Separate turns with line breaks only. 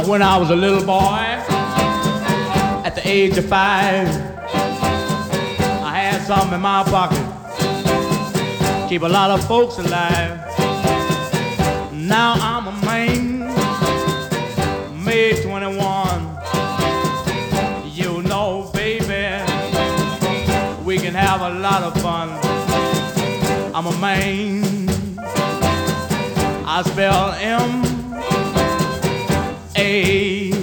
When I was a little boy, at the age of 5, I had something in my pocket, keep a lot of folks alive. Now I'm a man, May 21. You know, baby, we can have a lot of fun. I'm a man, I spell M-A